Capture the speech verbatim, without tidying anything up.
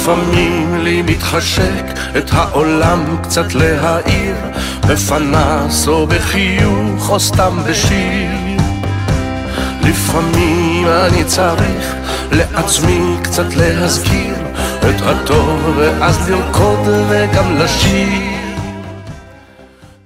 לפעמים לי מתחשק את העולם קצת להאיר, בפנס או בחיוך או סתם בשיר. לפעמים אני צריך לעצמי קצת להזכיר את הטוב, ואז לרקוד וגם לשיר.